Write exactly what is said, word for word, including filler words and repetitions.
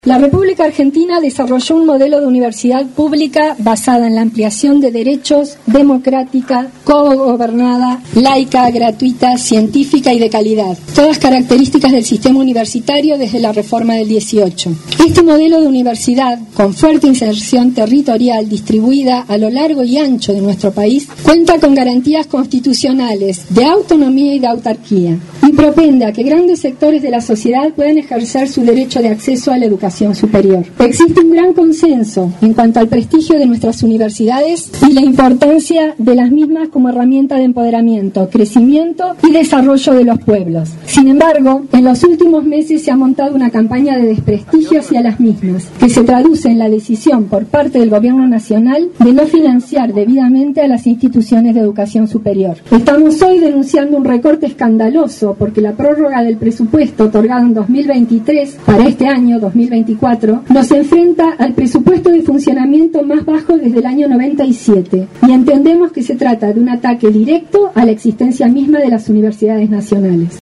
La República Argentina desarrolló un modelo de universidad pública basada en la ampliación de derechos, democrática, cogobernada, laica, gratuita, científica y de calidad, todas características del sistema universitario desde la reforma del dieciocho. Este modelo de universidad, con fuerte inserción territorial distribuida a lo largo y ancho de nuestro país, cuenta con garantías constitucionales de autonomía y de autarquía, y propende a que grandes sectores de la sociedad puedan ejercer su derecho de acceso a la educación superior. Existe un gran consenso en cuanto al prestigio de nuestras universidades y la importancia de las mismas como herramienta de empoderamiento, crecimiento y desarrollo de los pueblos. Sin embargo, en los últimos meses se ha montado una campaña de desprestigio hacia las mismas, que se traduce en la decisión por parte del Gobierno Nacional de no financiar debidamente a las instituciones de educación superior. Estamos hoy denunciando un recorte escandaloso porque la prórroga del presupuesto otorgado en dos mil veintitrés para este año dos mil veinticuatro nos enfrenta al presupuesto de funcionamiento más bajo desde el año noventa y siete y entendemos que se trata de un ataque directo a la existencia misma de las universidades nacionales.